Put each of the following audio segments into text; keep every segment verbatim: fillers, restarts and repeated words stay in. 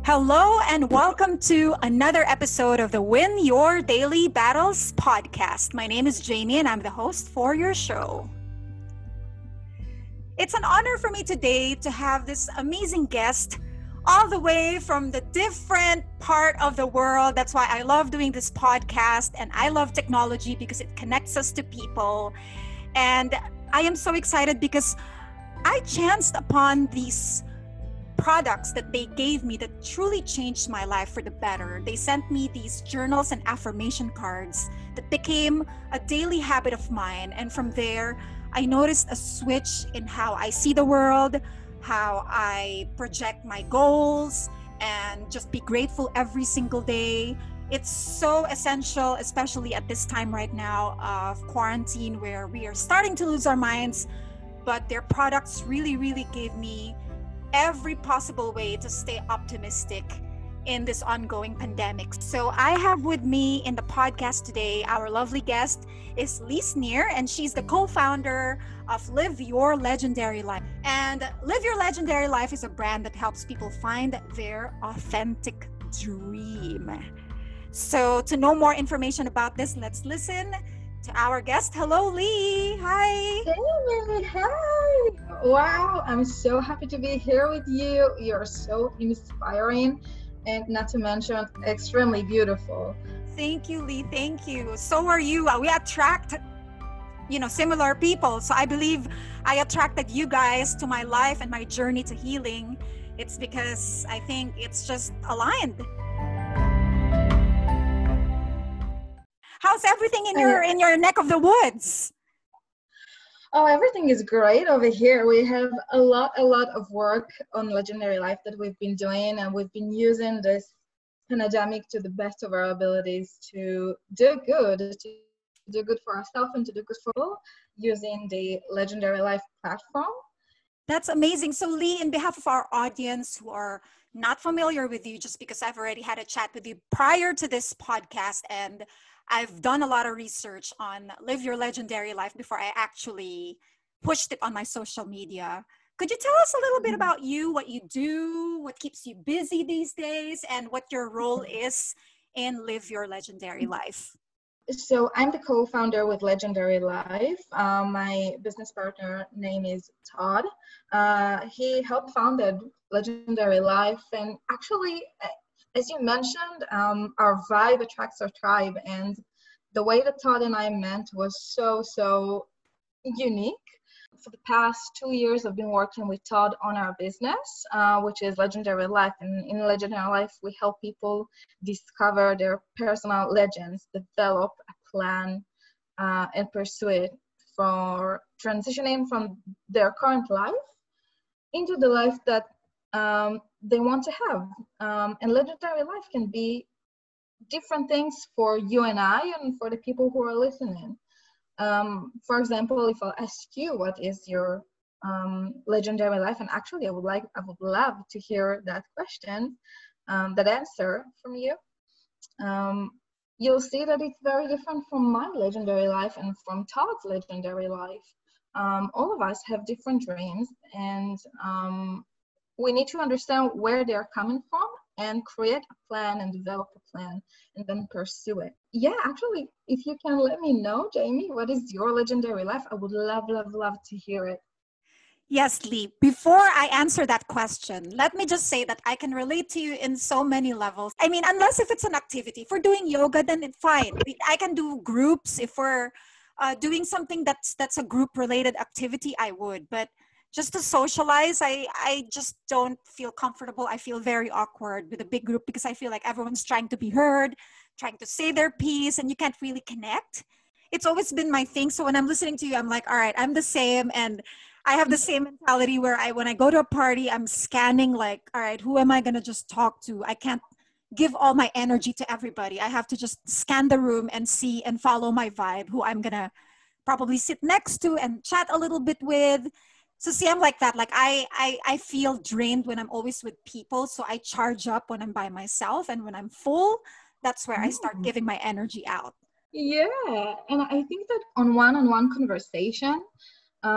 Hello and welcome to another episode of the Win Your Daily Battles podcast. My name is Jamie and I'm the host for your show. It's an honor for me today to have this amazing guest all the way from the different part of the world. That's why I love doing this podcast and I love technology because it connects us to people. And I am so excited because I chanced upon these products that they gave me that truly changed my life for the better. They sent me these journals and affirmation cards that became a daily habit of mine. And from there, I noticed a switch in how I see the world, how I project my goals, and just be grateful every single day. It's so essential, especially at this time right now of quarantine where we are starting to lose our minds. But their products really, really gave me every possible way to stay optimistic in this ongoing pandemic. So I have with me in the podcast today, our lovely guest is Lee Sneer, and she's the co-founder of Live Your Legendary Life. And Live Your Legendary Life is a brand that helps people find their authentic dream. So to know more information about this, let's listen to our guest. Hello, Lee. Hi. Hey, hi. Wow, I'm so happy to be here with you. You're so inspiring and not to mention extremely beautiful. Thank you, Lee. Thank you. So are you. We attract, you know, similar people. So I believe I attracted you guys to my life and my journey to healing. It's because I think it's just aligned. How's everything in your in your neck of the woods? Oh, everything is great over here. We have a lot, a lot of work on Legendary Life that we've been doing, and we've been using this pandemic to the best of our abilities to do good, to do good for ourselves and to do good for all using the Legendary Life platform. That's amazing. So Lee, in behalf of our audience who are not familiar with you, just because I've already had a chat with you prior to this podcast, and I've done a lot of research on Live Your Legendary Life before I actually pushed it on my social media. Could you tell us a little bit about you, what you do, what keeps you busy these days, and what your role is in Live Your Legendary Life? So I'm the co-founder with Legendary Life. Uh, my business partner name is Todd. Uh, he helped founded Legendary Life, and actually, as you mentioned, um, our vibe attracts our tribe, and the way that Todd and I met was so, so unique. For the past two years, I've been working with Todd on our business, uh, which is Legendary Life. And in Legendary Life, we help people discover their personal legends, develop a plan, uh, and pursue it for transitioning from their current life into the life that um, they want to have. Um, and Legendary Life can be different things for you and I and for the people who are listening. Um, for example, if I'll ask you what is your um, legendary life, and actually I would like, I would love to hear that question, um, that answer from you. Um, you'll see that it's very different from my legendary life and from Todd's legendary life. Um, all of us have different dreams, and um, we need to understand where they're coming from and create a plan and develop a plan and then pursue it. Yeah, actually, if you can let me know, Jamie, what is your legendary life? I would love, love, love to hear it. Yes, Lee. Before I answer that question, let me just say that I can relate to you in so many levels. I mean, unless if it's an activity. If we're doing yoga, then it's fine. I can do groups. If we're uh, doing something that's that's a group-related activity, I would. But just to socialize, I, I just don't feel comfortable. I feel very awkward with a big group because I feel like everyone's trying to be heard, trying to say their piece, and you can't really connect. It's always been my thing. So when I'm listening to you, I'm like, all right, I'm the same. And I have the same mentality where I, when I go to a party, I'm scanning like, all right, who am I going to just talk to? I can't give all my energy to everybody. I have to just scan the room and see and follow my vibe, who I'm going to probably sit next to and chat a little bit with. So see, I'm like that. Like I, I, I feel drained when I'm always with people. So I charge up when I'm by myself. And when I'm full, that's where I start giving my energy out. Yeah. And I think that on one-on-one conversation, um,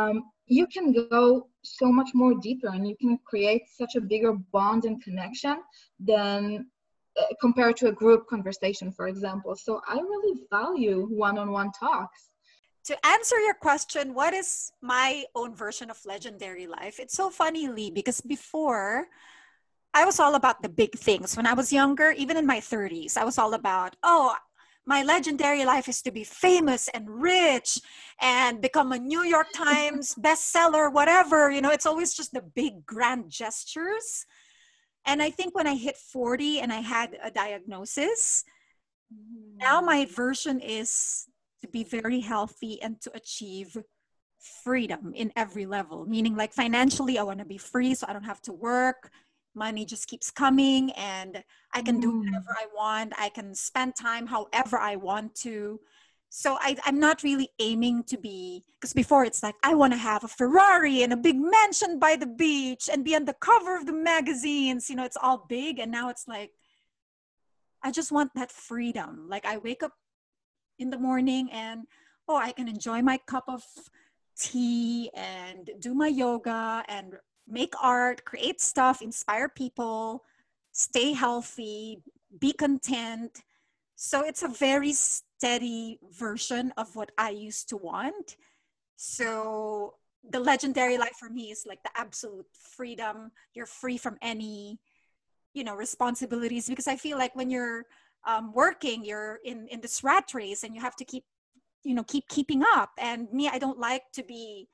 you can go so much more deeper and you can create such a bigger bond and connection than uh, compared to a group conversation, for example. So I really value one-on-one talks. To answer your question, what is my own version of legendary life? It's so funny, Lee, because before I was all about the big things. When I was younger, even in my thirties, I was all about, oh, my legendary life is to be famous and rich and become a New York Times bestseller, whatever. You know, it's always just the big grand gestures. And I think when I hit forty and I had a diagnosis, now my version is to be very healthy and to achieve freedom in every level. Meaning, like, financially, I want to be free so I don't have to work. Money just keeps coming and I can do whatever I want. I can spend time however I want to. So I, I'm not really aiming to be, because before it's like, I want to have a Ferrari and a big mansion by the beach and be on the cover of the magazines. You know, it's all big. And now it's like, I just want that freedom. Like, I wake up in the morning and, oh, I can enjoy my cup of tea and do my yoga and make art, create stuff, inspire people, stay healthy, be content. So it's a very steady version of what I used to want. So the legendary life for me is like the absolute freedom. You're free from any, you know, responsibilities, because I feel like when you're um, working, you're in, in this rat race and you have to keep, you know, keep keeping up. And me, I don't like to be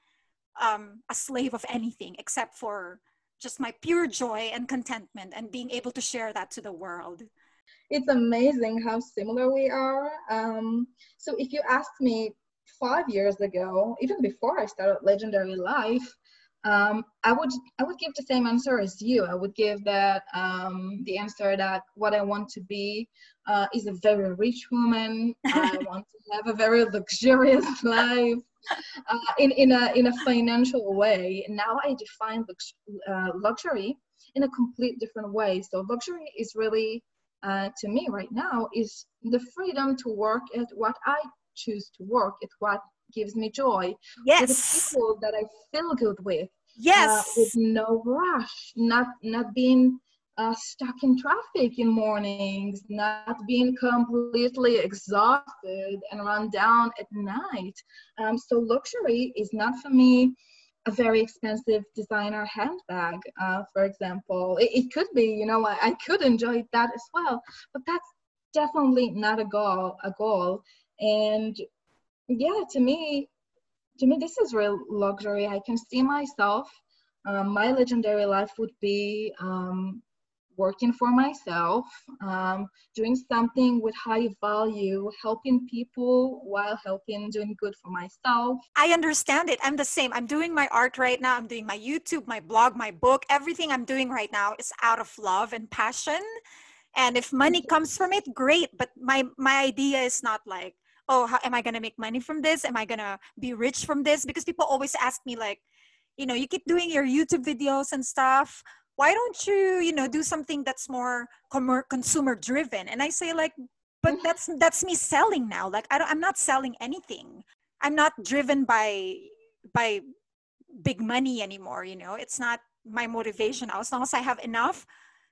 um, a slave of anything except for just my pure joy and contentment and being able to share that to the world. It's amazing how similar we are. Um, so if you asked me five years ago, even before I started Legendary Life, um, I would I would give the same answer as you. I would give that um, the answer that what I want to be uh, is a very rich woman. I want to have a very luxurious life uh, in in a in a financial way. Now I define lux- uh, luxury in a complete different way. So luxury is really uh, to me right now is the freedom to work at what I choose to work at, what gives me joy, Yes. with the people that I feel good with. Yes. Uh, with no rush, not not being uh, stuck in traffic in mornings, not being completely exhausted and run down at night. Um, so luxury is not for me a very expensive designer handbag, uh, for example. It, it could be, you know, I, I could enjoy that as well, but that's definitely not a goal. A goal, and yeah, to me, to me, this is real luxury. I can see myself. Um, my legendary life would be um, working for myself, um, doing something with high value, helping people while helping, doing good for myself. I understand it. I'm the same. I'm doing my art right now. I'm doing my YouTube, my blog, my book. Everything I'm doing right now is out of love and passion. And if money comes from it, great. But my my idea is not like, oh, how am I going to make money from this? Am I going to be rich from this? Because people always ask me, like, you know, you keep doing your YouTube videos and stuff. Why don't you, you know, do something that's more com- consumer driven? And I say, like, but that's that's me selling now. Like, I don't, I'm not selling anything. I'm not driven by by big money anymore. You know, it's not my motivation. As long as I have enough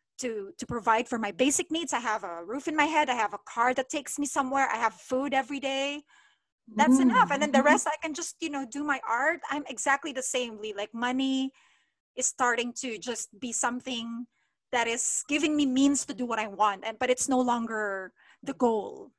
to to provide for my basic needs, I have a roof in my head, I have a car that takes me somewhere, I have food every day, that's mm. enough. And then the rest I can just, you know, do my art. I'm exactly the same, Lee. Like, money is starting to just be something that is giving me means to do what I want, and but it's no longer the goal.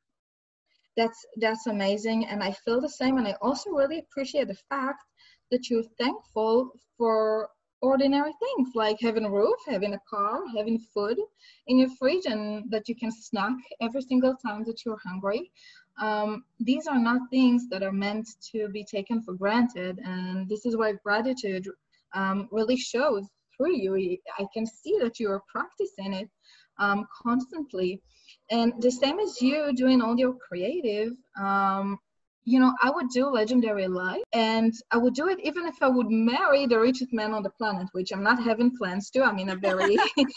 That's that's amazing, and I feel the same. And I also really appreciate the fact that you're thankful for ordinary things like having a roof, having a car, having food in your fridge, and that you can snack every single time that you're hungry. Um, these are not things that are meant to be taken for granted, and this is why gratitude um, really shows through you. I can see that you are practicing it um, constantly, and the same as you doing all your creative. Um, You know, I would do Legendary Life, and I would do it even if I would marry the richest man on the planet, which I'm not having plans to. I'm in a very,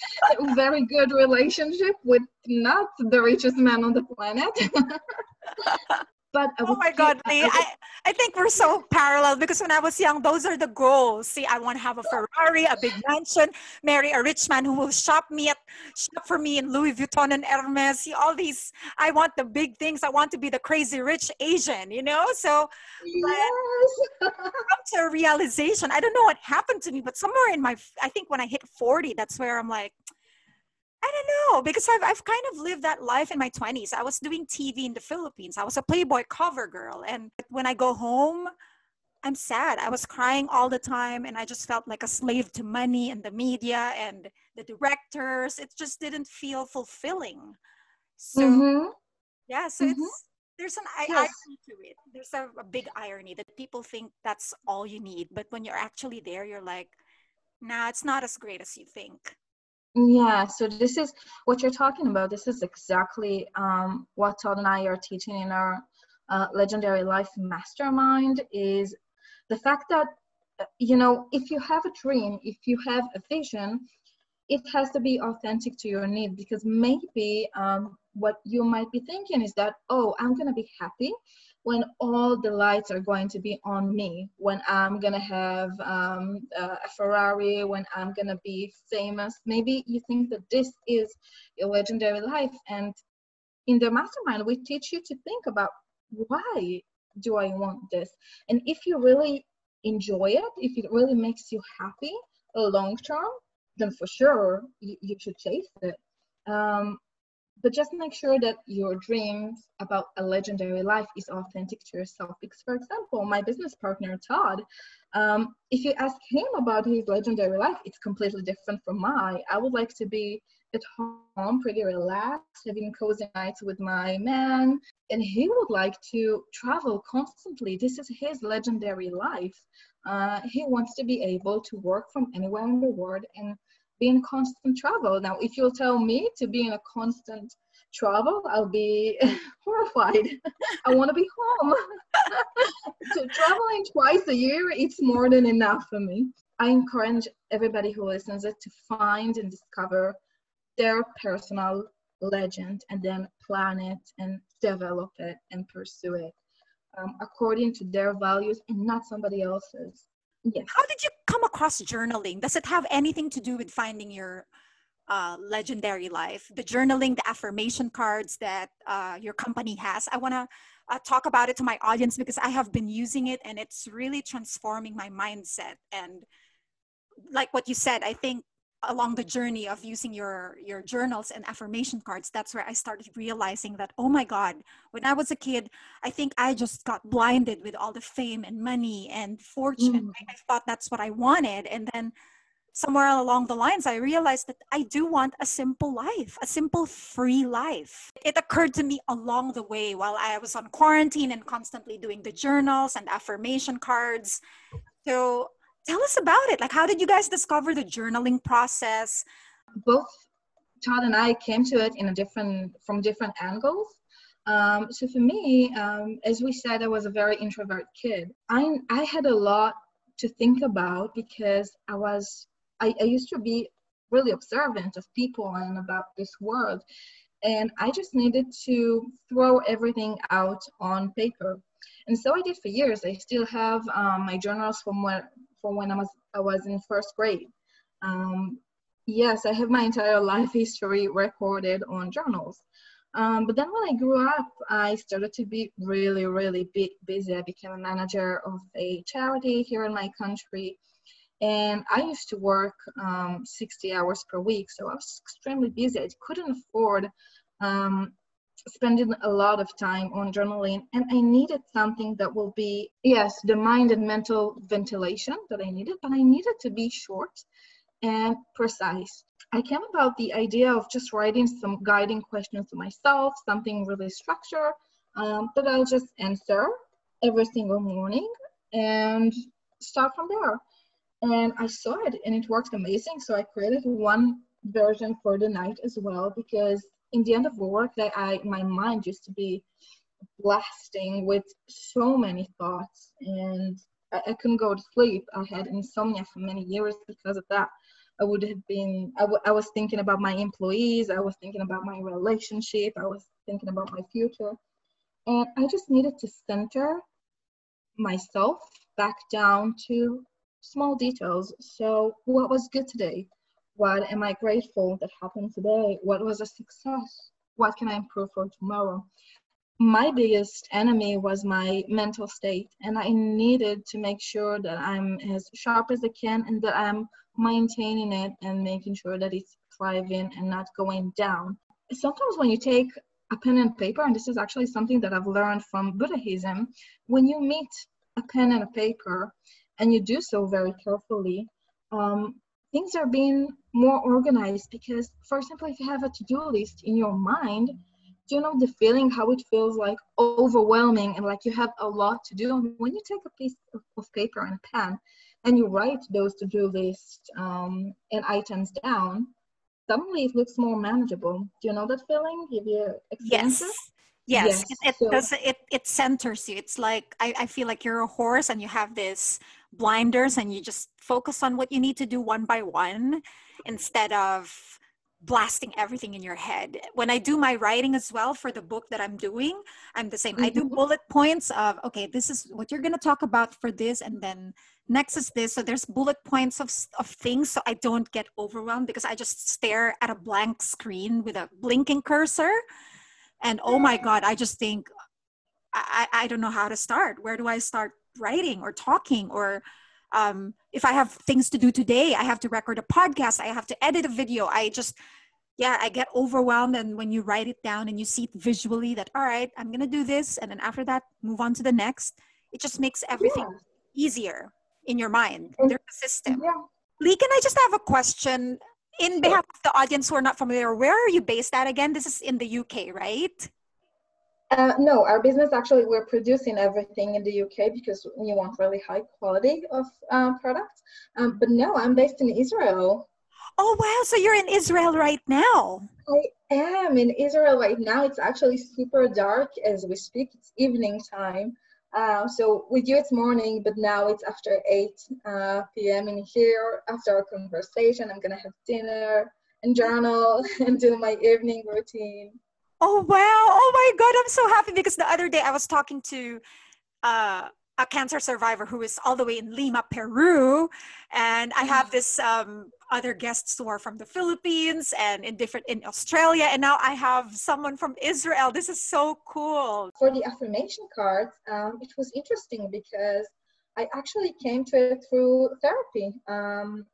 very good relationship with not the richest man on the planet. but I Oh would my keep, God, I, Lee. I would, I, I think we're so parallel because when I was young, those are the goals. See, I want to have a Ferrari, a big mansion, marry a rich man who will shop me at shop for me in Louis Vuitton and Hermes. See, all these, I want the big things. I want to be the crazy rich Asian, you know? So yes. come to a realization. I don't know what happened to me, but somewhere in my, I think when I hit forty, that's where I'm like, I don't know, because I've, I've kind of lived that life in my twenties. I was doing T V in the Philippines. I was a Playboy cover girl. And when I go home, I'm sad. I was crying all the time and I just felt like a slave to money and the media and the directors. It just didn't feel fulfilling. So, Mm-hmm. yeah, so Mm-hmm. it's, there's an i- Yes. irony to it. There's a, a big irony that people think that's all you need. But when you're actually there, you're like, nah, it's not as great as you think. Yeah, so this is what you're talking about. This is exactly um, what Todd and I are teaching in our uh, Legendary Life Mastermind is the fact that, uh, you know, if you have a dream, if you have a vision, it has to be authentic to your need because maybe um, what you might be thinking is that, oh, I'm going to be happy when all the lights are going to be on me, when I'm going to have um, a Ferrari, when I'm going to be famous. Maybe you think that this is your legendary life. And in the mastermind, we teach you to think about why do I want this? And if you really enjoy it, if it really makes you happy long term, then for sure you, you should chase it. Um, but just make sure that your dreams about a legendary life is authentic to yourself. Because, for example, my business partner, Todd, um, if you ask him about his legendary life, it's completely different from mine. I would like to be at home, pretty relaxed, having cozy nights with my man. And he would like to travel constantly. This is his legendary life. Uh, he wants to be able to work from anywhere in the world and be in constant travel. Now, if you'll tell me to be in a constant travel, I'll be horrified. I want to be home. So traveling twice a year, it's more than enough for me. I encourage everybody who listens it to find and discover their personal legend and then plan it and develop it and pursue it um, according to their values and not somebody else's. Yes. How did you come across journaling? Does it have anything to do with finding your uh, legendary life? The journaling, the affirmation cards that uh, your company has. I want to uh, talk about it to my audience because I have been using it and it's really transforming my mindset. And like what you said, I think along the journey of using your your journals and affirmation cards, that's where I started realizing that, oh my God, when I was a kid, I think I just got blinded with all the fame and money and fortune. Mm. I, I thought that's what I wanted, and then somewhere along the lines I realized that I do want a simple life, a simple free life. It occurred to me along the way while I was on quarantine and constantly doing the journals and affirmation cards. So tell us about it. Like, how did you guys discover the journaling process? Both Todd and I came to it in a different from different angles. Um, so for me, um, as we said, I was a very introvert kid. I I had a lot to think about because I was I, I used to be really observant of people and about this world, and I just needed to throw everything out on paper. And so I did for years. I still have um, my journals from when from when I was I was in first grade. Um, yes, I have my entire life history recorded on journals. Um, but then when I grew up, I started to be really, really bu- busy. I became a manager of a charity here in my country. And I used to work um, sixty hours per week. So I was extremely busy. I couldn't afford um, spending a lot of time on journaling. And I needed something that will be, yes, the mind and mental ventilation that I needed, but I needed to be short and precise. I came about the idea of just writing some guiding questions to myself, something really structured um, that I'll just answer every single morning and start from there. And I saw it and it worked amazing. So I created one version for the night as well because in the end of work, that I my mind used to be blasting with so many thoughts and I, I couldn't go to sleep. I had insomnia for many years because of that. I would have been, I, w- I was thinking about my employees. I was thinking about my relationship. I was thinking about my future. And I just needed to center myself back down to small details. So, what was good today? What am I grateful that happened today? What was a success? What can I improve for tomorrow? My biggest enemy was my mental state, and I needed to make sure that I'm as sharp as I can and that I'm maintaining it and making sure that it's thriving and not going down. Sometimes when you take a pen and paper, and this is actually something that I've learned from Buddhism, when you meet a pen and a paper and you do so very carefully, um, things are being more organized because, for example, if you have a to-do list in your mind, do you know the feeling how it feels like overwhelming and like you have a lot to do? And when you take a piece of, of paper and a pen and you write those to-do lists um, and items down, suddenly it looks more manageable. Do you know that feeling? Have you experienced Yes. it? Yes. Yes. It, it So, does it it centers you. It's like I, I feel like you're a horse and you have this blinders and you just focus on what you need to do one by one instead of blasting everything in your head. When I do my writing as well for the book that I'm doing, I'm the same. I do mhm. bullet points of, okay, this is what you're going to talk about for this, and then next is this. So there's bullet points of, s- of things so I don't get overwhelmed because I just stare at a blank screen with a blinking cursor. And oh my God, I just think, I, I I don't know how to start. Where do I start writing or talking? Or um, if I have things to do today, I have to record a podcast, I have to edit a video. I just, yeah, I get overwhelmed. And when you write it down and you see it visually that, all right, I'm going to do this. And then after that, move on to the next. It just makes everything Yeah. easier in your mind. And There's a system. yeah, Lee, can I just have a question? In sure. behalf of the audience who are not familiar, where are you based at again? This is in the U K, right? Uh, no, our business actually, we're producing everything in the U K because we want really high quality of uh, products. Um, but no, I'm based in Israel. Oh, wow. So you're in Israel right now. I am in Israel right now. It's actually super dark as we speak. It's evening time. Uh, so with you it's morning, but now it's after eight uh, p m in here. After our conversation, I'm gonna have dinner and journal and do my evening routine. Oh, wow. Oh, my God. I'm so happy because the other day I was talking to uh, a cancer survivor who is all the way in Lima, Peru. And I have this um, other guests who are from the Philippines and in different in Australia. And now I have someone from Israel. This is so cool. For the affirmation cards, um, it was interesting because I actually came to it through therapy. Um,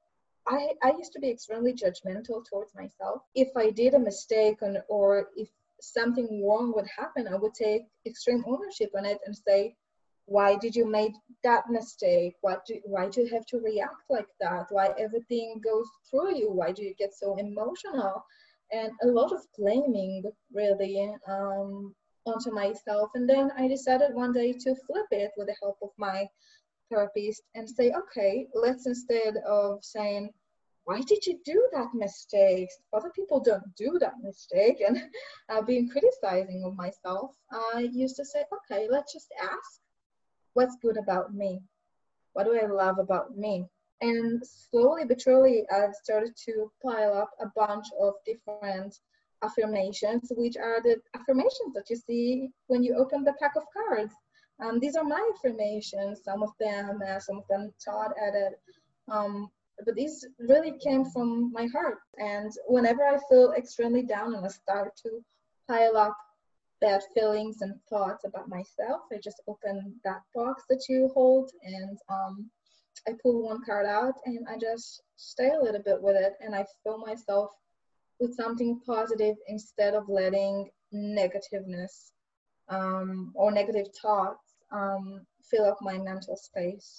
I, I used to be extremely judgmental towards myself. If I did a mistake on, or if something wrong would happen, I would take extreme ownership on it and say, why did you make that mistake? What do, why do you have to react like that? Why everything goes through you? Why do you get so emotional? And a lot of blaming really um, onto myself. And then I decided one day to flip it with the help of my therapist and say, okay, let's, instead of saying, why did you do that mistake? Other people don't do that mistake. And uh, being criticizing of myself, I used to say, okay, let's just ask, what's good about me? What do I love about me? And slowly but surely, I've started to pile up a bunch of different affirmations, which are the affirmations that you see when you open the pack of cards. Um, these are my affirmations. Some of them, uh, some of them Todd added. Um, but these really came from my heart. And whenever I feel extremely down and I start to pile up bad feelings and thoughts about myself, I just open that box that you hold and um, I pull one card out and I just stay a little bit with it and I fill myself with something positive instead of letting negativeness um, or negative thoughts um, fill up my mental space.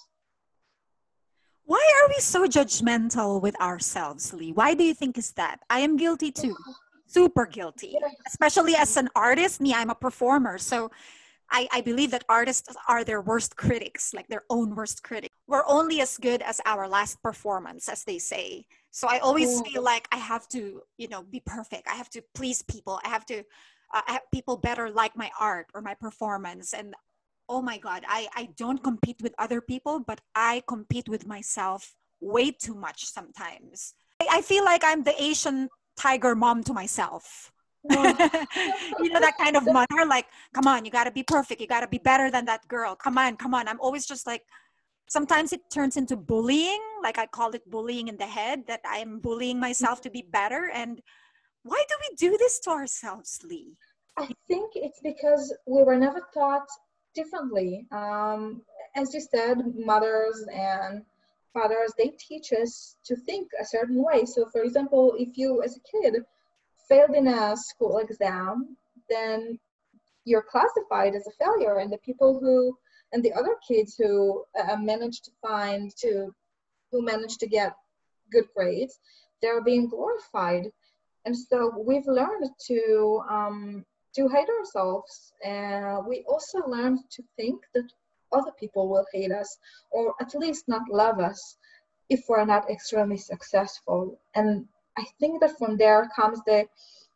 Why are we so judgmental with ourselves, Lee? Why do you think is that? I am guilty too. Super guilty. Yes. Especially as an artist, me, I'm a performer. So I, I believe that artists are their worst critics, like their own worst critic. We're only as good as our last performance, as they say. So I always Oh, feel like I have to, you know, be perfect. I have to please people. I have to, uh, I have people better like my art or my performance. And oh my God, I, I don't compete with other people, but I compete with myself way too much sometimes. I, I feel like I'm the Asian tiger mom to myself. Oh. You know, that kind of So mother, like, come on, you got to be perfect. You got to be better than that girl. Come on, come on. I'm always just like, sometimes it turns into bullying. Like I call it bullying in the head, that I am bullying myself to be better. And why do we do this to ourselves, Lee? I think it's because we were never taught differently. Um, as you said, mothers and fathers, they teach us to think a certain way. So, for example, if you as a kid failed in a school exam, then you're classified as a failure. And the people who, and the other kids who uh, managed to find, to, who managed to get good grades, they're being glorified. And so we've learned to um, to hate ourselves, and we also learned to think that other people will hate us, or at least not love us, if we're not extremely successful. And I think that from there comes the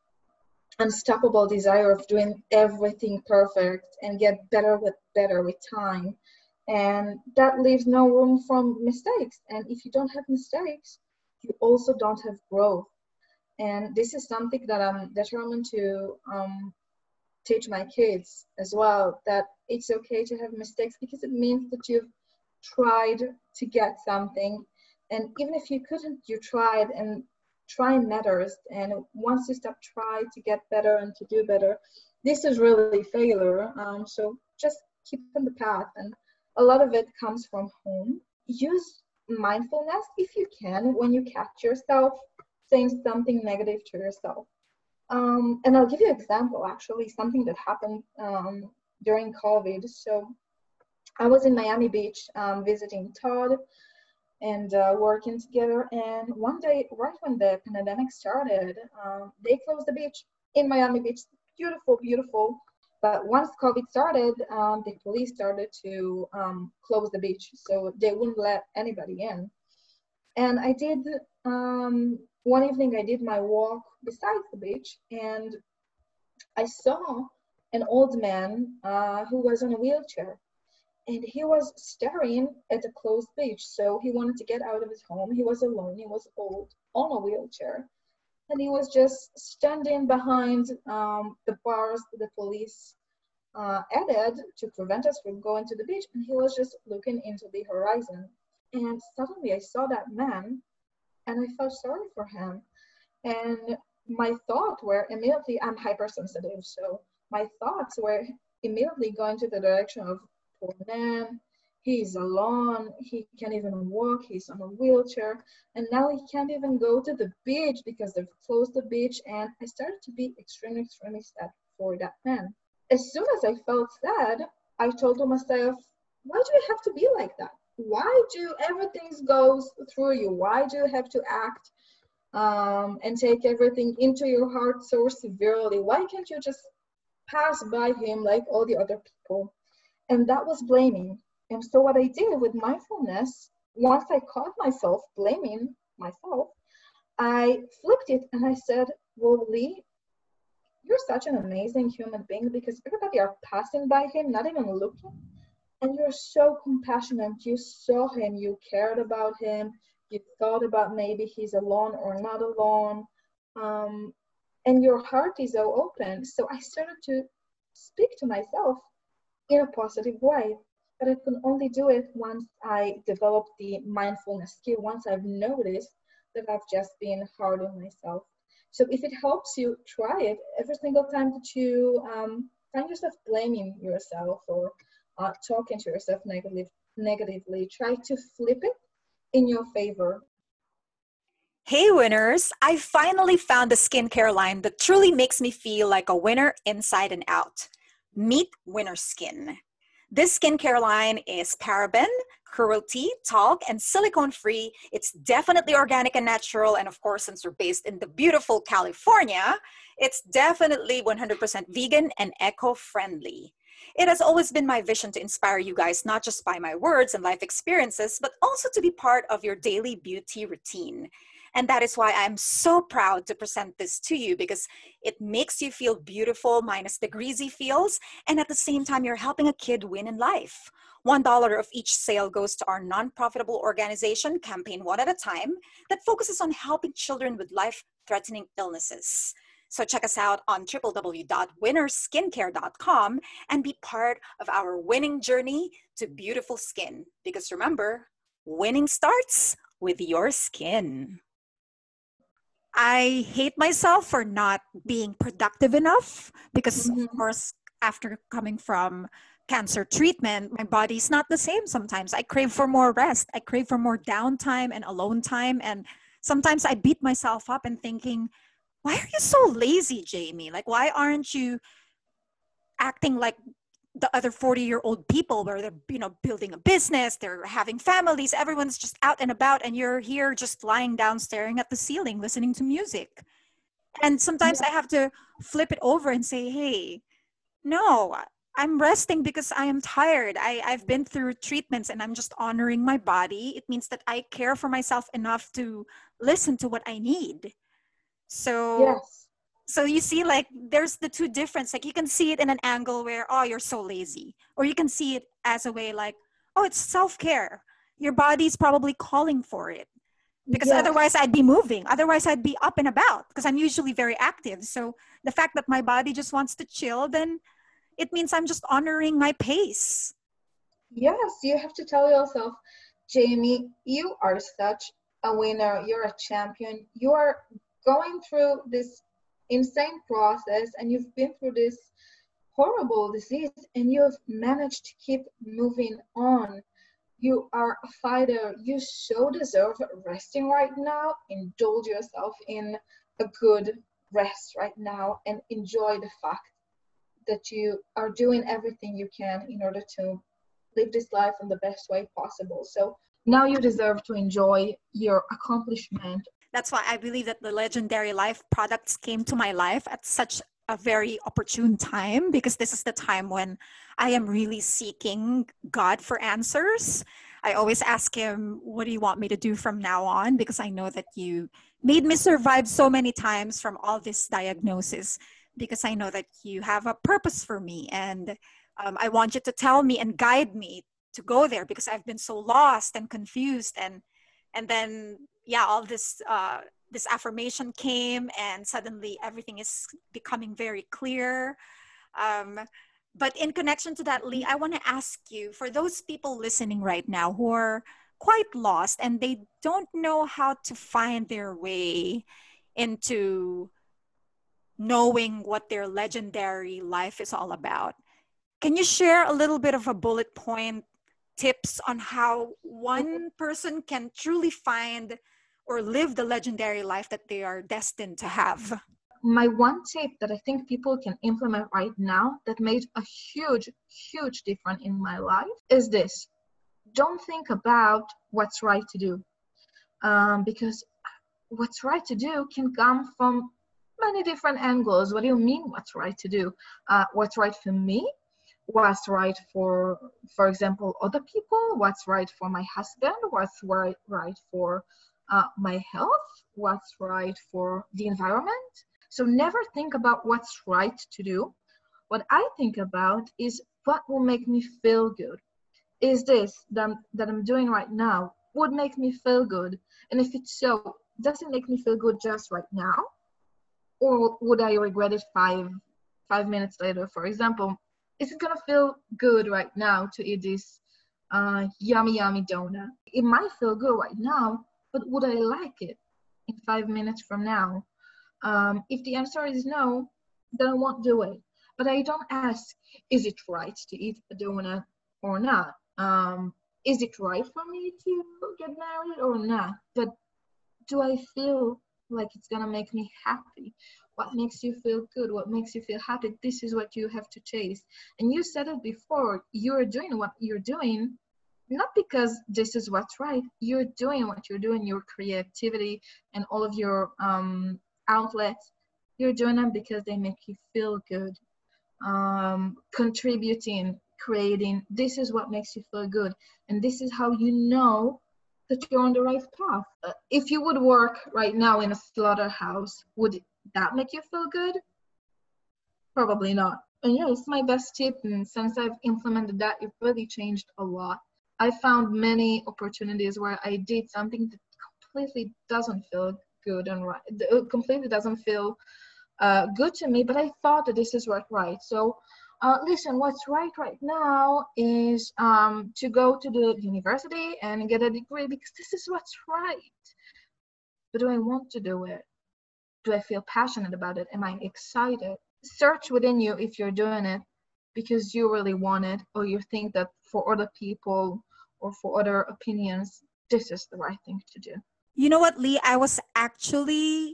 unstoppable desire of doing everything perfect and get better with better with time. And that leaves no room for mistakes. And if you don't have mistakes, you also don't have growth. And this is something that I'm determined to um, teach my kids as well, that it's okay to have mistakes, because it means that you've tried to get something. And even if you couldn't, you tried, and trying matters. And once you stop trying to get better and to do better, this is really failure. Um, so just keep on the path. And a lot of it comes from home. Use mindfulness if you can when you catch yourself saying something negative to yourself. Um, and I'll give you an example, actually, something that happened um, during COVID. So I was in Miami Beach um, visiting Todd and uh, working together. And one day, right when the pandemic started, um, they closed the beach in Miami Beach. Beautiful, beautiful. But once COVID started, um, the police started to um, close the beach. So they wouldn't let anybody in. And I did, um, one evening I did my walk beside the beach, and I saw an old man uh, who was on a wheelchair, and he was staring at a closed beach. So he wanted to get out of his home. He was alone, he was old, on a wheelchair, and he was just standing behind um, the bars the police uh, added to prevent us from going to the beach, and he was just looking into the horizon. And suddenly I saw that man, and I felt sorry for him. And my thoughts were immediately, I'm hypersensitive, so my thoughts were immediately going to the direction of, poor man, he's alone, he can't even walk, he's on a wheelchair, and now he can't even go to the beach because they've closed the beach. And I started to be extremely, extremely sad for that man. As soon as I felt sad, I told myself, why do you have to be like that? Why do everything goes through you? Why do you have to act um, and take everything into your heart so severely? Why can't you just pass by him like all the other people? And that was blaming. And so what I did with mindfulness, once I caught myself blaming myself, I flipped it and I said, well, Lee, you're such an amazing human being, because everybody are passing by him, not even looking. And you're so compassionate. You saw him, you cared about him, you thought about maybe he's alone or not alone. Um, and your heart is so open. So I started to speak to myself in a positive way. But I could only do it once I developed the mindfulness skill, once I've noticed that I've just been hard on myself. So if it helps you, try it every single time that you um, find yourself blaming yourself or uh, talking to yourself negative, negatively. Try to flip it in your favor. Hey winners, I finally found the skincare line that truly makes me feel like a winner inside and out. Meet Winner Skin. This skincare line is paraben, cruelty, talc, and silicone-free. It's definitely organic and natural. And of course, since we're based in the beautiful California, it's definitely one hundred percent vegan and eco-friendly. It has always been my vision to inspire you guys, not just by my words and life experiences, but also to be part of your daily beauty routine. And that is why I'm so proud to present this to you, because it makes you feel beautiful minus the greasy feels. And at the same time, you're helping a kid win in life. One dollar of each sale goes to our non-profitable organization, Campaign One at a Time, that focuses on helping children with life-threatening illnesses. So check us out on w w w dot winner skincare dot com and be part of our winning journey to beautiful skin. Because remember, winning starts with your skin. I hate myself for not being productive enough because, Mhm. of course, after coming from cancer treatment, my body's not the same sometimes. I crave for more rest. I crave for more downtime and alone time. And sometimes I beat myself up and thinking, why are you so lazy, Jamie? Like, why aren't you acting like the other forty year old people where they're, you know, building a business, they're having families, everyone's just out and about, and you're here just lying down staring at the ceiling listening to music. And sometimes I Yeah. have to flip it over and say, hey, no, I'm resting because I am tired. I, I've been through treatments and I'm just honoring my body. It means that I care for myself enough to listen to what I need. So Yes. so you see, like, there's the two difference. Like, you can see it in an angle where, oh, you're so lazy, or you can see it as a way like, oh, it's self-care. Your body's probably calling for it, because Yes. otherwise I'd be moving, otherwise I'd be up and about, because I'm usually very active. So the fact that my body just wants to chill, then it means I'm just honoring my pace. Yes, you have to tell yourself, Jamie, you are such a winner. You're a champion. You are going through this insane process and you've been through this horrible disease and you've managed to keep moving on. You are a fighter. You so deserve resting right now. Indulge yourself in a good rest right now and enjoy the fact that you are doing everything you can in order to live this life in the best way possible. So now you deserve to enjoy your accomplishment. That's why I believe that the Legendary Life products came to my life at such a very opportune time, because this is the time when I am really seeking God for answers. I always ask him, what do you want me to do from now on? Because I know that you made me survive so many times from all this diagnosis, because I know that you have a purpose for me. And um, I want you to tell me and guide me to go there, because I've been so lost and confused. And and then, yeah, all this uh, this affirmation came, and suddenly everything is becoming very clear. Um, but in connection to that, Lee, I want to ask you, for those people listening right now who are quite lost and they don't know how to find their way into knowing what their legendary life is all about, can you share a little bit of a bullet point tips on how one person can truly find or live the legendary life that they are destined to have? My one tip that I think people can implement right now that made a huge, huge difference in my life is this. Don't think about what's right to do, um, because what's right to do can come from many different angles. What do you mean what's right to do? Uh, what's right for me? What's right for, for example, other people? What's right for my husband? What's right, right for uh, my health? What's right for the environment? So never think about what's right to do. What I think about is what will make me feel good. Is this that, that I'm doing right now would make me feel good? And if it's so, does it make me feel good just right now? Or would I regret it five five minutes later? For example, is it gonna feel good right now to eat this uh, yummy yummy donut? It might feel good right now, but would I like it in five minutes from now? Um, if the answer is no, then I won't do it. But I don't ask, is it right to eat a donut or not? Um, is it right for me to get married or not? But do I feel like it's gonna make me happy? What makes you feel good? What makes you feel happy? This is what you have to chase. And you said it before, you're doing what you're doing not because this is what's right. You're doing what you're doing, your creativity and all of your um, outlets. You're doing them because they make you feel good. Um, contributing, creating, this is what makes you feel good. And this is how you know that you're on the right path. Uh, if you would work right now in a slaughterhouse, would that make you feel good? Probably not. And yeah, it's my best tip. And since I've implemented that, it really changed a lot. I found many opportunities where I did something that completely doesn't feel good and right, completely doesn't feel uh, good to me, but I thought that this is what right. So uh, listen, what's right right now is um, to go to the university and get a degree because this is what's right. But do I want to do it? Do I feel passionate about it? Am I excited? Search within you if you're doing it because you really want it, or you think that for other people or for other opinions, this is the right thing to do. You know what, Lee? I was actually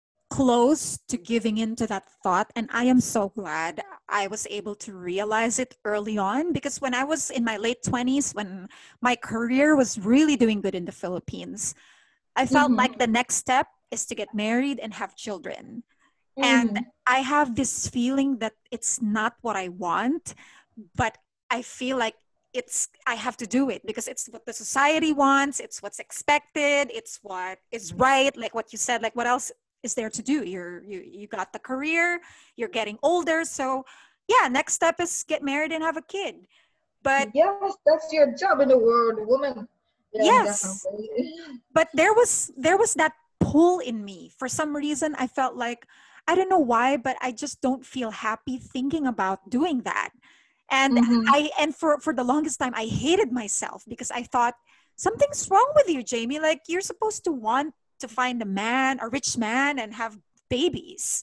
close to giving into that thought, and I am so glad I was able to realize it early on, because when I was in my late twenties, when my career was really doing good in the Philippines, I felt Mm-hmm. like the next step is to get married and have children. And Mm-hmm. I have this feeling that it's not what I want, but I feel like it's I have to do it because it's what the society wants, it's what's expected, it's what is right. Like what you said, like what else is there to do? You're you you got the career, you're getting older, so yeah, next step is get married and have a kid. But Yes, that's your job in the world, woman. Yeah, yes, definitely. but there was there was that pull in me. For some reason I felt like, I don't know why, but I just don't feel happy thinking about doing that. And Mm-hmm. I and for for the longest time I hated myself because I thought something's wrong with you, Jamie. Like you're supposed to want to find a man, a rich man, and have babies.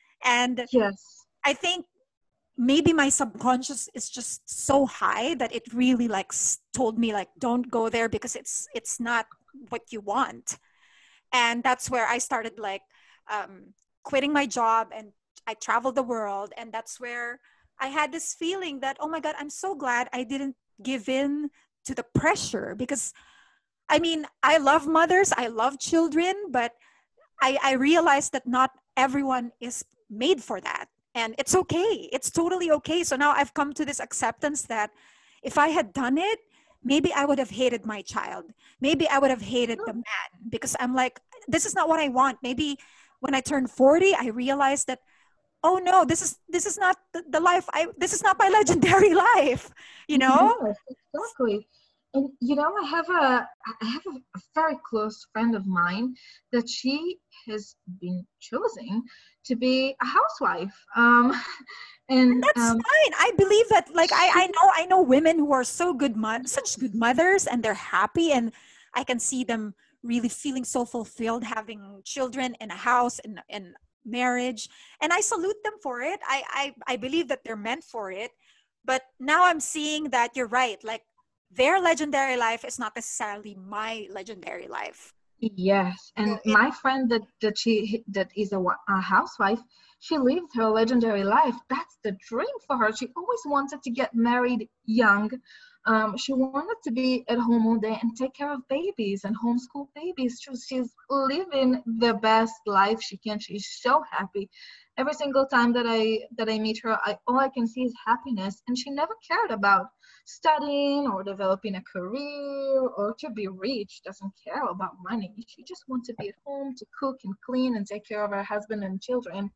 And Yes. I think maybe my subconscious is just so high that it really like s- told me like don't go there because it's it's not what you want. And that's where I started like um, quitting my job, and I traveled the world. And that's where I had this feeling that, oh my God, I'm so glad I didn't give in to the pressure. Because I mean, I love mothers, I love children, but I, I realized that not everyone is made for that. And it's okay. It's totally okay. So now I've come to this acceptance that if I had done it, maybe I would have hated my child. Maybe I would have hated the man because I'm like, this is not what I want. Maybe when I turned forty, I realized that, oh no, this is this is not the, the life I this is not my legendary life, you know? Yes, exactly. And you know, I have a I have a, a very close friend of mine that she has been choosing to be a housewife. Um, And and that's um, fine. I believe that like I, I she know I know women who are so good mo- such yes, good mothers, and they're happy, and I can see them really feeling so fulfilled having children and a house and and marriage, and I salute them for it. I I I believe that they're meant for it. But now I'm seeing that you're right. Like their legendary life is not necessarily my legendary life. yes, So and it my friend that that she that is a, wa- a housewife, she lived her legendary life. That's the dream for her. She always wanted to get married young. Um, she wanted to be at home all day and take care of babies and homeschool babies. She, she's living the best life she can. She's so happy. Every single time that I that I meet her, I all I can see is happiness, and she never cared about studying or developing a career or to be rich. Doesn't care about money. She just wants to be at home to cook and clean and take care of her husband and children.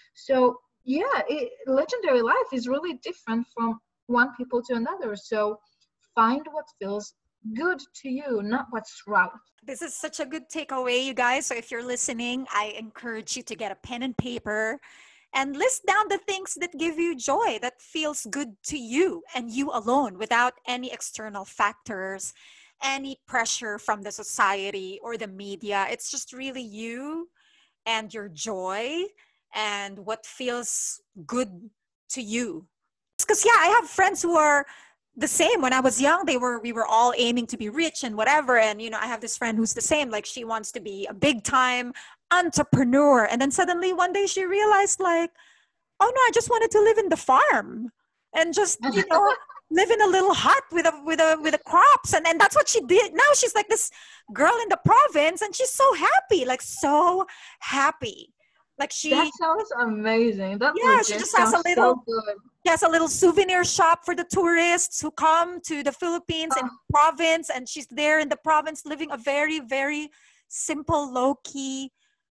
So yeah, it, legendary life is really different from one people to another. So find what feels good to you, not what's right. This is such a good takeaway, you guys. So if you're listening, I encourage you to get a pen and paper and list down the things that give you joy, that feels good to you and you alone, without any external factors, any pressure from the society or the media. It's just really you and your joy and what feels good to you. Because yeah, I have friends who are the same. When I was young, they were we were all aiming to be rich and whatever. And you know, I have this friend who's the same. Like she wants to be a big time entrepreneur, and then suddenly one day she realized, like, oh no, I just wanted to live in the farm and just you know live in a little hut with a with a with the crops, and and that's what she did. Now she's like this girl in the province, and she's so happy, like so happy. Like That she, sounds amazing. That yeah, she legit just has a sounds little so good. she has a little souvenir shop for the tourists who come to the Philippines and Oh, province, and she's there in the province living a very, very simple, low key,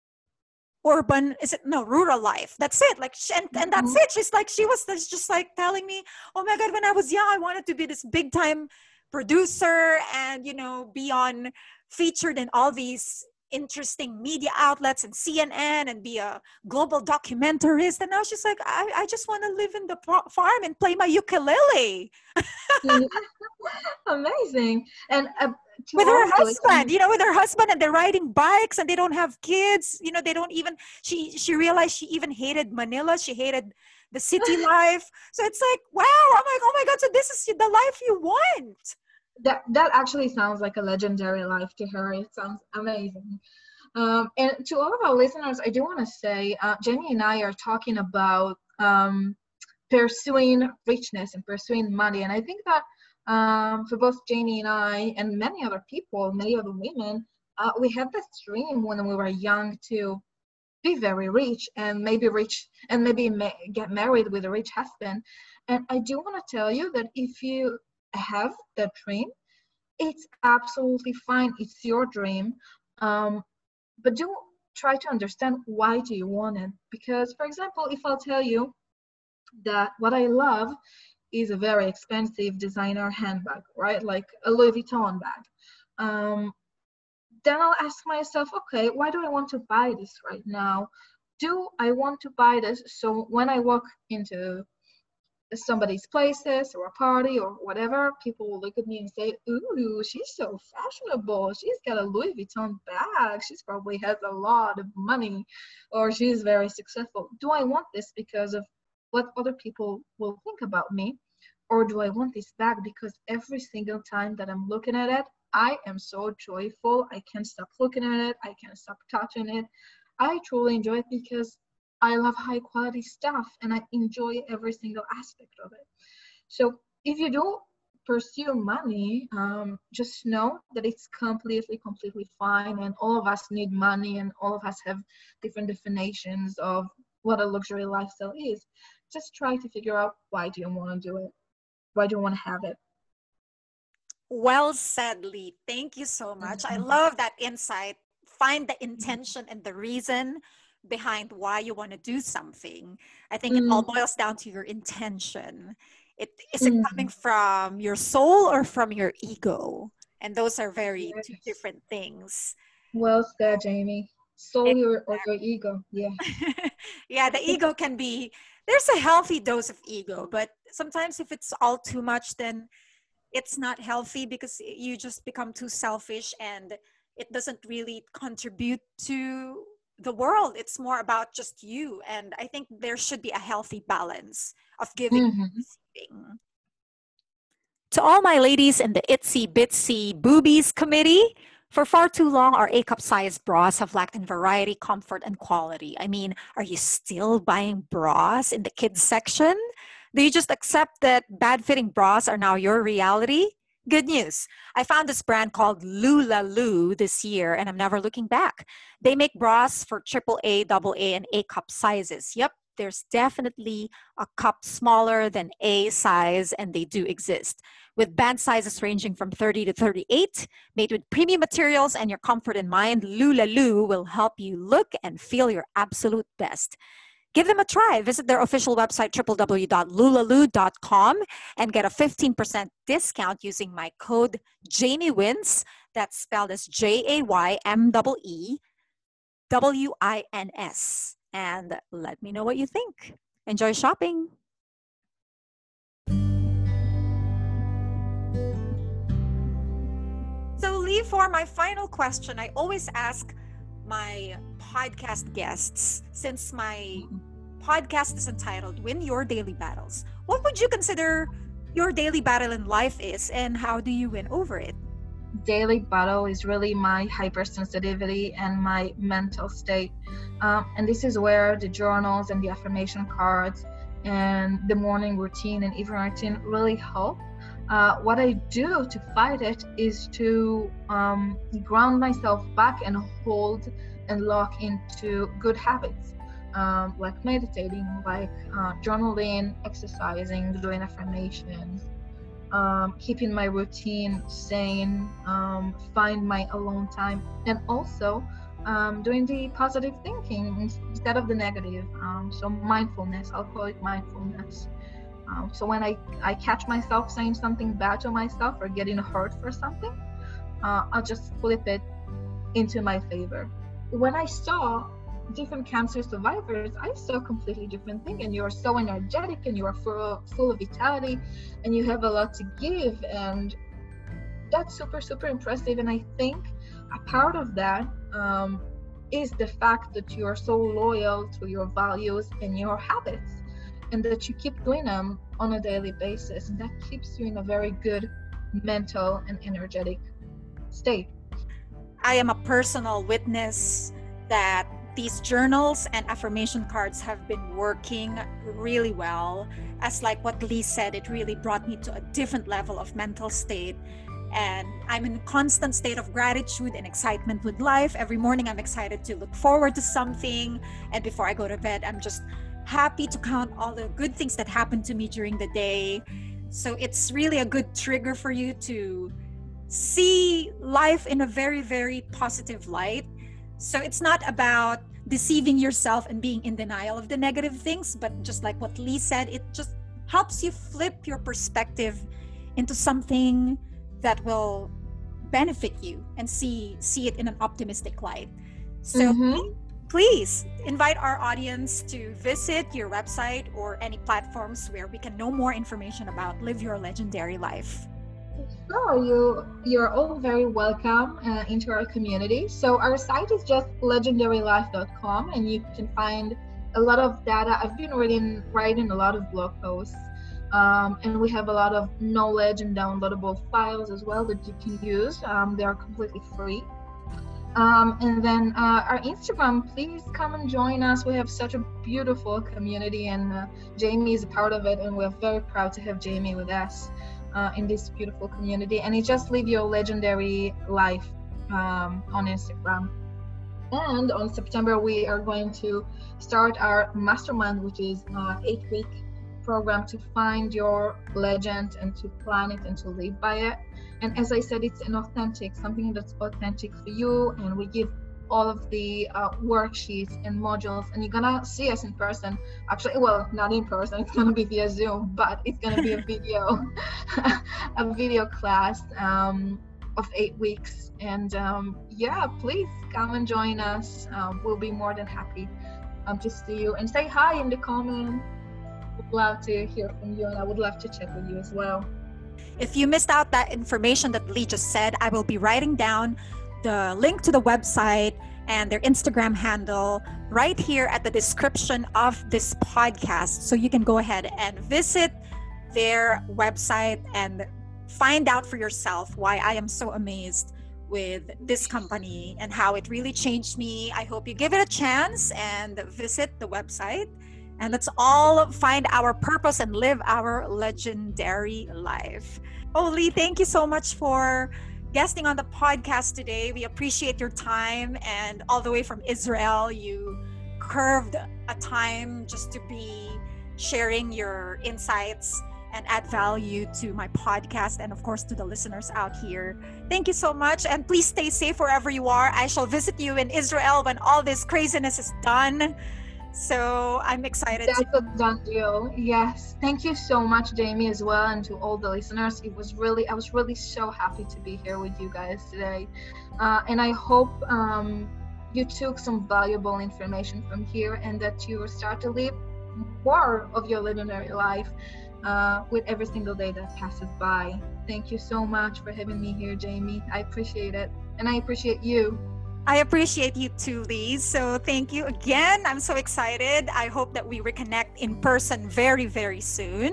urban, is it no rural life. That's it. Like, she, and and that's mhm. it. She's like she was just like telling me, oh my God, when I was young, I wanted to be this big time producer and you know be on featured in all these interesting media outlets and C N N and be a global documentarist. And now she's like, I, I just want to live in the farm and play my ukulele. Amazing. And uh, with her husband, you know, with her husband, and they're riding bikes and they don't have kids. You know, they don't even, she, she realized she even hated Manila. She hated the city life. So it's like, wow, I'm like, oh my God, so this is the life you want. That, that actually sounds like a legendary life to her. It sounds amazing. Um, and to all of our listeners, I do want to say, uh, Jamie and I are talking about um, pursuing richness and pursuing money. And I think that um, for both Jamie and I and many other people, many other women, uh, we had this dream when we were young to be very rich and maybe rich and maybe ma- get married with a rich husband. And I do want to tell you that if you have that dream, it's absolutely fine. It's your dream. Um, but do try to understand why do you want it. Because, for example, if I'll tell you that what I love is a very expensive designer handbag, right? Like a Louis Vuitton bag. Um, then I'll ask myself, okay, why do I want to buy this right now? Do I want to buy this so when I walk into somebody's places or a party or whatever, people will look at me and say, ooh, she's so fashionable. She's got a Louis Vuitton bag. She probably has a lot of money, or she's very successful. Do I want this because of what other people will think about me? Or do I want this bag because every single time that I'm looking at it, I am so joyful. I can't stop looking at it. I can't stop touching it. I truly enjoy it because I love high quality stuff and I enjoy every single aspect of it. So if you do pursue money, um, just know that it's completely, completely fine. And all of us need money and all of us have different definitions of what a luxury lifestyle is. Just try to figure out, why do you want to do it? Why do you want to have it? Well said, Lee. Thank you so much. I love that insight. Find the intention and the reason behind why you want to do something. I think mm. it all boils down to your intention. It is it mm. coming from your soul or from your ego? And those are very yes. two different things. Well said, Jamie. Soul exactly. or, or your ego. Yeah. Yeah, the ego can be, there's a healthy dose of ego, but sometimes if it's all too much, then it's not healthy because you just become too selfish and it doesn't really contribute to the world. It's more about just you. And I think there should be a healthy balance of giving mm-hmm. and receiving. To all my ladies in the Itsy Bitsy Boobies committee, for far too long, our A-cup size bras have lacked in variety, comfort, and quality. I mean, are you still buying bras in the kids section? Do you just accept that bad-fitting bras are now your reality? Good news. I found this brand called Lulaloo this year, and I'm never looking back. They make bras for triple A, double A, and A-cup sizes. Yep, there's definitely a cup smaller than A size, and they do exist. With band sizes ranging from thirty to thirty-eight, made with premium materials and your comfort in mind, Lulaloo will help you look and feel your absolute best. Give them a try. Visit their official website, w w w dot lulaloo dot com, and get a fifteen percent discount using my code JamieWins. That's spelled as J A Y M E E W I N S. And let me know what you think. Enjoy shopping. So, Lee, for my final question, I always ask my podcast guests, since my podcast is entitled Win Your Daily Battles, what would you consider your daily battle in life is, and how do you win over it? Daily battle is really my hypersensitivity and my mental state. Um, and this is where the journals and the affirmation cards and the morning routine and evening routine really help. Uh, what I do to fight it is to um, ground myself back and hold and lock into good habits, um, like meditating, like uh, journaling, exercising, doing affirmations, um, keeping my routine sane, um, find my alone time, and also um, doing the positive thinking instead of the negative. Um, so mindfulness, I'll call it mindfulness. Um, so when I, I catch myself saying something bad to myself or getting hurt for something, uh, I'll just flip it into my favor. When I saw different cancer survivors, I saw a completely different thing. And you're so energetic, and you are full, full of vitality, and you have a lot to give. And that's super, super impressive. And I think a part of that um, is the fact that you are so loyal to your values and your habits, and that you keep doing them on a daily basis. And that keeps you in a very good mental and energetic state. I am a personal witness that these journals and affirmation cards have been working really well. As like what Lee said, it really brought me to a different level of mental state. And I'm in a constant state of gratitude and excitement with life. Every morning I'm excited to look forward to something. And before I go to bed, I'm just happy to count all the good things that happened to me during the day. So it's really a good trigger for you to see life in a very, very positive light. So it's not about deceiving yourself and being in denial of the negative things, but just like what Lee said, it just helps you flip your perspective into something that will benefit you and see see it in an optimistic light. So Mm-hmm. please invite our audience to visit your website or any platforms where we can know more information about Live Your Legendary Life. Sure, you you're all very welcome uh, into our community. So our site is just legendary life dot com, and you can find a lot of data. I've been reading writing a lot of blog posts, um, and we have a lot of knowledge and downloadable files as well that you can use. Um, they are completely free. Um, and then uh, our Instagram, please come and join us. We have such a beautiful community, and uh, Jamie is a part of it, and we're very proud to have Jamie with us uh, in this beautiful community. And it's just Live Your Legendary Life um, on Instagram. And on September, we are going to start our mastermind, which is an eight-week program to find your legend and to plan it and to live by it. And as I said, it's an authentic, something that's authentic for you. And we give all of the uh, worksheets and modules, and you're gonna see us in person. Actually, well, not in person, it's gonna be via Zoom, but it's gonna be a video, a video class um, of eight weeks. And um, yeah, please come and join us. Um, we'll be more than happy um, to see you, and say hi in the comments. Would love to hear from you, and I would love to chat with you as well. If you missed out that information that Lee just said, I will be writing down the link to the website and their Instagram handle right here at the description of this podcast. So you can go ahead and visit their website and find out for yourself why I am so amazed with this company and how it really changed me. I hope you give it a chance and visit the website. And let's all find our purpose and live our legendary life. Oh, Lee, thank you so much for guesting on the podcast today. We appreciate your time. And all the way from Israel, you curved a time just to be sharing your insights and add value to my podcast and, of course, to the listeners out here. Thank you so much. And please stay safe wherever you are. I shall visit you in Israel when all this craziness is done. So I'm excited. That's to- a done deal. Yes. Thank you so much, Jamie, as well, and to all the listeners. It was really, I was really so happy to be here with you guys today. Uh, and I hope um, you took some valuable information from here, and that you will start to live more of your legendary life uh, with every single day that passes by. Thank you so much for having me here, Jamie. I appreciate it. And I appreciate you. I appreciate you too, Lee. So thank you again. I'm so excited. I hope that we reconnect in person very, very soon.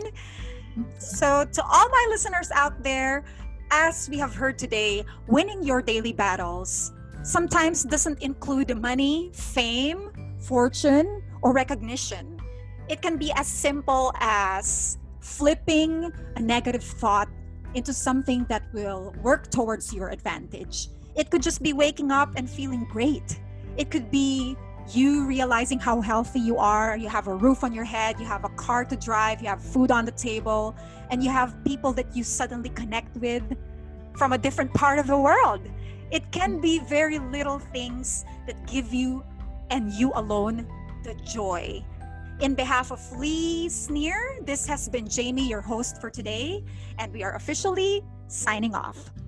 So to all my listeners out there, as we have heard today, winning your daily battles sometimes doesn't include money, fame, fortune, or recognition. It can be as simple as flipping a negative thought into something that will work towards your advantage. It could just be waking up and feeling great. It could be you realizing how healthy you are. You have a roof on your head, you have a car to drive, you have food on the table, and you have people that you suddenly connect with from a different part of the world. It can be very little things that give you, and you alone, the joy. In behalf of Lee Sneer, this has been Jamie, your host for today, and we are officially signing off.